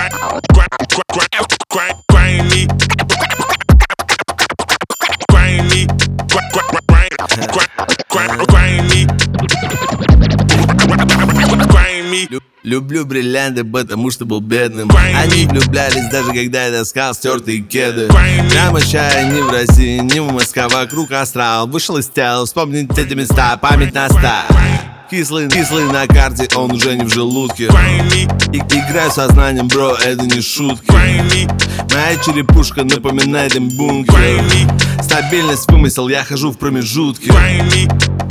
Люблю бриллианты, потому что был бедным. Они влюблялись, даже когда я таскал стертые кеды. Прямо чая ни в России, ни в Москве. Вокруг астрал, вышел из тела. Вспомнить эти места, память наста. Кислый на карте, он уже не в желудке. Играю сознанием, бро, это не шутки. Моя черепушка напоминает им бункер. Стабильность вымысел, я хожу в промежутке.